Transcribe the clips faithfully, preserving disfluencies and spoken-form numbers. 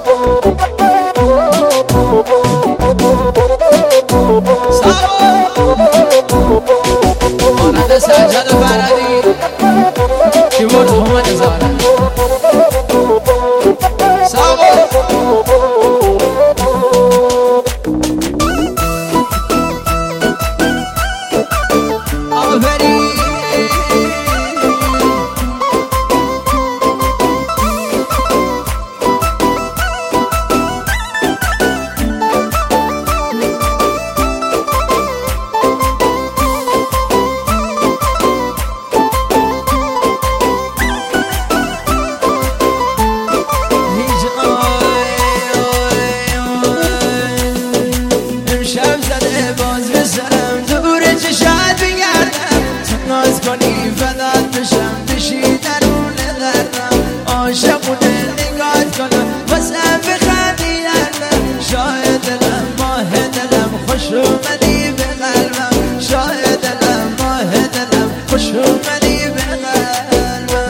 مانند سجاد فرهادی کیبورد محمد زاره کنی فدات بشم بشی درون قلبم عاشق و دل نگات کنم واسم بخندی دلم شاید دلم ماه دلم خوش اومدی به قلبم شاید دلم ماه دلم خوش اومدی به قلبم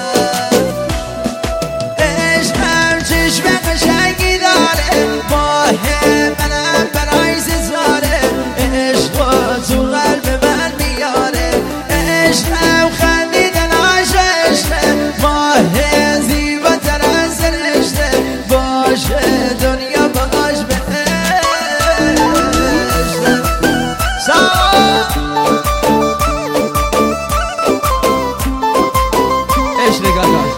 عشقم چشم قشنگی داره ماه منم برای سزاره عشق تو قلب من میاره عشقم خندیدن عاشق ماه زیباتر از سرشته باشه دنیا باش بهشته عشق نگاه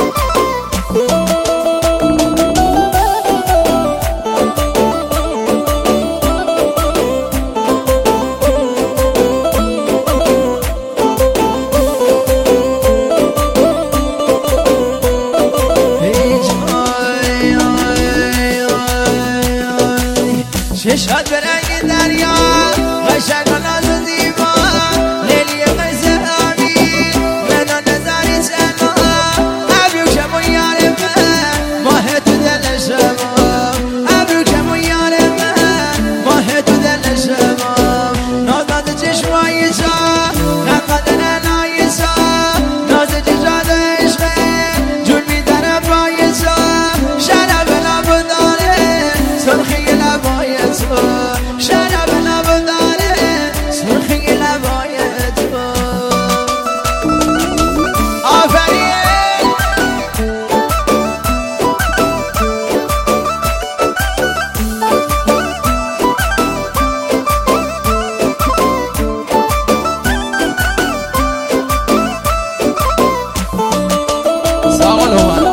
چشات به رنگ دریا قشنگ و ناز و زیبا لیلی قیس امیر منو نظری سما ابرو کمون یار من ماه تو دل شما ابرو کمون یار من ماه تو دل شما ناز ناز چشمای سا نقدر نای سا ناز چشات عشقه جون میدنم پای سا شرف لب داره سرخی لبای شراب لب داره سرخی لبای تو آفرین ساقل اومد